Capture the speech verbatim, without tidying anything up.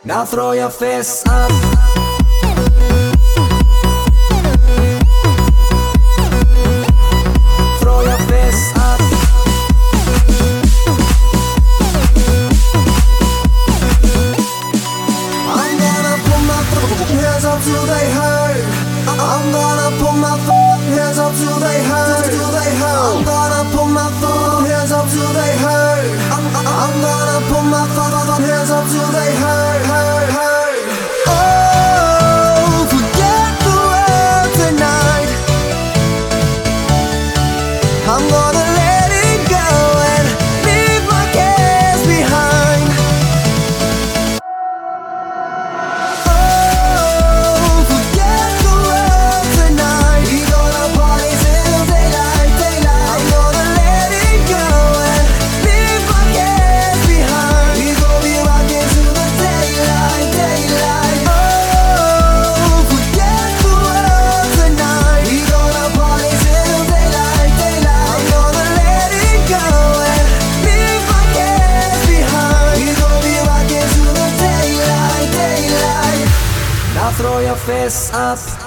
Now throw your fists up. Throw your fists up. I'm gonna put my hands up till they hurt. I'm gonna put my hands up till they hurt. Till they hurt. I'm gonna put my hands up till they hurt. I'm, I'm gonna put my hands up till they hurt, hurt, hurt. Oh, forget the world tonight. I'm gonna let it go and leave my cares behind. Oh, forget the world tonight. We gonna party till daylight, daylight. I'm gonna let it go and leave my cares behind. We gon' be rockin' to the daylight, daylight. Oh, forget the world tonight. We gonna party till daylight, daylight. I'm gonna let it go and leave my cares behind. We gon' be rockin' to the daylight, daylight. Now throw your fists up.